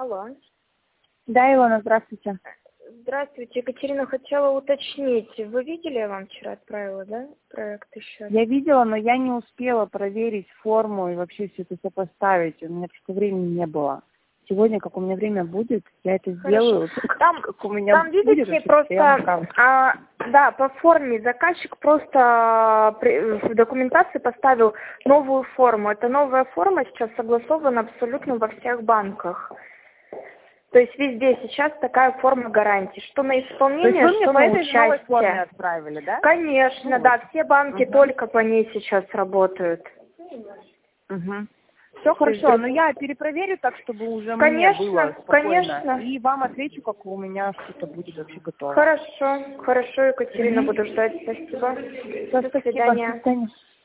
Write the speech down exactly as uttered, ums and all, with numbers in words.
Алло. Да, Илона, здравствуйте. Здравствуйте, Екатерина, хотела уточнить. Вы видели, я вам вчера отправила, да, проект еще? Я видела, но я не успела проверить форму и вообще все это сопоставить. У меня просто времени не было. Сегодня, как у меня время будет, я это сделаю. Там, как у меня там видите, будет, просто, а, да, по форме заказчик просто при, в документации поставил новую форму. Эта новая форма сейчас согласована абсолютно во всех банках. То есть везде сейчас такая форма гарантии, что на исполнение, что что на на участие. форме отправили, да? Конечно, ну, да, вот. все банки угу. только по ней сейчас работают. Угу. Все хорошо, но я перепроверю так, чтобы уже конечно, мне было спокойно. Конечно. И вам отвечу, как у меня что-то будет вообще готово. Хорошо, хорошо, Екатерина, угу. буду ждать. Спасибо. До свидания. До свидания.